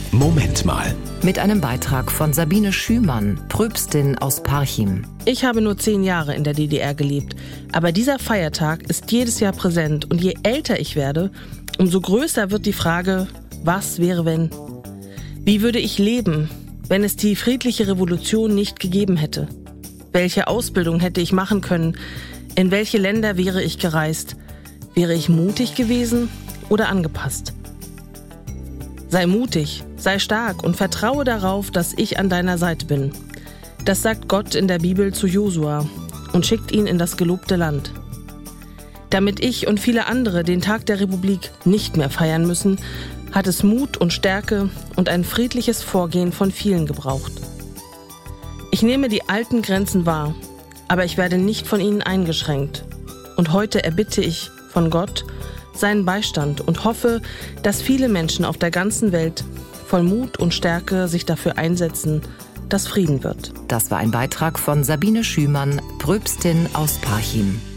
Moment mal. Mit einem Beitrag von Sabine Schümann, Pröpstin aus Parchim. Ich habe nur 10 Jahre in der DDR gelebt, aber dieser Feiertag ist jedes Jahr präsent und je älter ich werde, umso größer wird die Frage, was wäre wenn? Wie würde ich leben, wenn es die friedliche Revolution nicht gegeben hätte? Welche Ausbildung hätte ich machen können? In welche Länder wäre ich gereist? Wäre ich mutig gewesen oder angepasst? Sei mutig, sei stark und vertraue darauf, dass ich an deiner Seite bin. Das sagt Gott in der Bibel zu Josua und schickt ihn in das gelobte Land. Damit ich und viele andere den Tag der Republik nicht mehr feiern müssen, hat es Mut und Stärke und ein friedliches Vorgehen von vielen gebraucht. Ich nehme die alten Grenzen wahr, aber ich werde nicht von ihnen eingeschränkt. Und heute erbitte ich von Gott seinen Beistand und hoffe, dass viele Menschen auf der ganzen Welt voll Mut und Stärke sich dafür einsetzen, dass Frieden wird. Das war ein Beitrag von Sabine Schümann, Pröpstin aus Parchim.